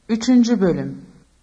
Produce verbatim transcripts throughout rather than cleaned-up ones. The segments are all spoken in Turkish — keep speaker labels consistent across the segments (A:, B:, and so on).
A: Üçüncü Bölüm.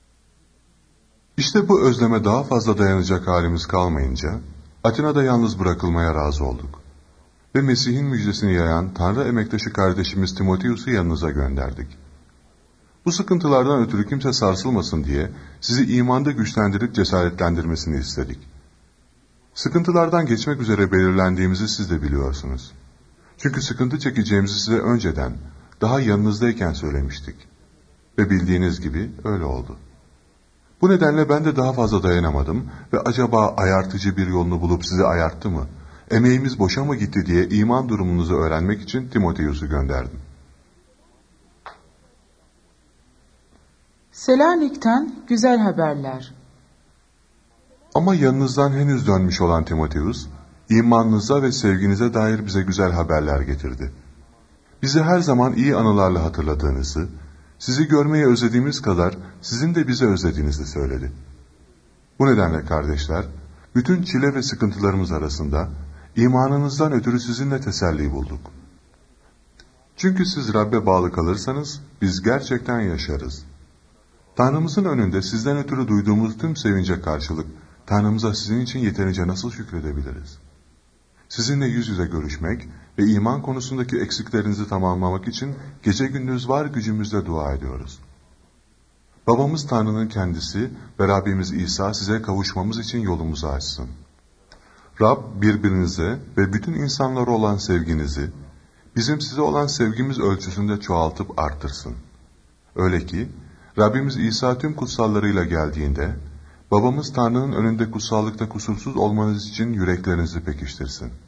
B: İşte bu özleme daha fazla dayanacak halimiz kalmayınca, Atina'da yalnız bırakılmaya razı olduk. Ve Mesih'in müjdesini yayan Tanrı emektaşı kardeşimiz Timoteus'u yanınıza gönderdik. Bu sıkıntılardan ötürü kimse sarsılmasın diye sizi imanda güçlendirip cesaretlendirmesini istedik. Sıkıntılardan geçmek üzere belirlendiğimizi siz de biliyorsunuz. Çünkü sıkıntı çekeceğimizi size önceden, daha yanınızdayken söylemiştik. Ve bildiğiniz gibi öyle oldu. Bu nedenle ben de daha fazla dayanamadım ve acaba ayartıcı bir yolunu bulup sizi ayarttı mı, emeğimiz boşa mı gitti diye iman durumunuzu öğrenmek için Timoteus'u gönderdim.
A: Selanik'ten güzel haberler.
B: Ama yanınızdan henüz dönmüş olan Timoteus, imanınıza ve sevginize dair bize güzel haberler getirdi. Bizi her zaman iyi anılarla hatırladığınızı, sizi görmeyi özlediğimiz kadar sizin de bizi özlediğinizi söyledi. Bu nedenle kardeşler, bütün çile ve sıkıntılarımız arasında imanınızdan ötürü sizinle teselli bulduk. Çünkü siz Rab'be bağlı kalırsanız biz gerçekten yaşarız. Tanrımızın önünde sizden ötürü duyduğumuz tüm sevince karşılık Tanrımıza sizin için yeterince nasıl şükredebiliriz? Sizinle yüz yüze görüşmek ve iman konusundaki eksiklerinizi tamamlamak için gece gündüz var gücümüzle dua ediyoruz. Babamız Tanrı'nın kendisi ve Rabbimiz İsa size kavuşmamız için yolumuzu açsın. Rab birbirinize ve bütün insanlara olan sevginizi, bizim size olan sevgimiz ölçüsünde çoğaltıp arttırsın. Öyle ki Rabbimiz İsa tüm kutsallarıyla geldiğinde, babamız Tanrı'nın önünde kutsallıkta kusursuz olmanız için yüreklerinizi pekiştirsin.